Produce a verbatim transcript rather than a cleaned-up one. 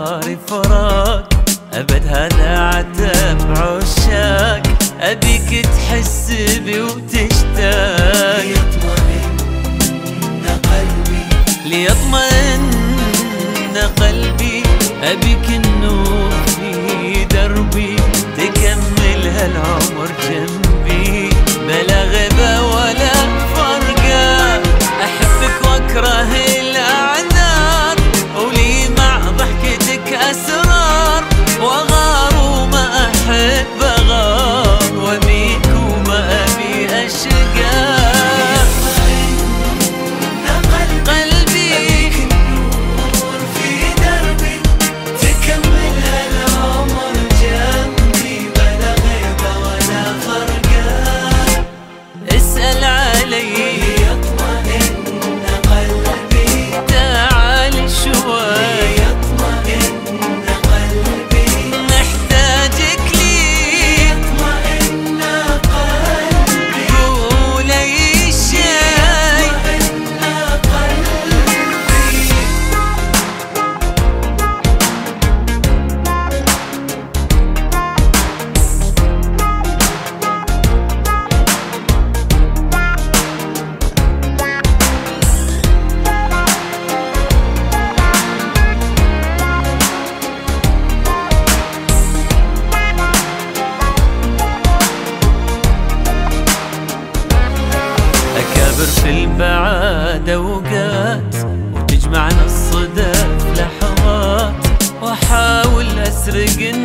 طاري فراق أبد هذا عتب عشاق، أبيك تحس بي وتشتاق. ليطمئن قلبي ليطمئن قلبي، أبيك النور في دربي، تكمل هالعمر جنبي بلا غيبة ولا فرقة. أحبك وأكره الأعذار، ولي مع ضحكتك أسرار، وأغار وما أحب أغار، وأبيك وما أبي أشقى. في البعاد أوقات، وتجمعنا الصدف لحظات، وأحاول أسرق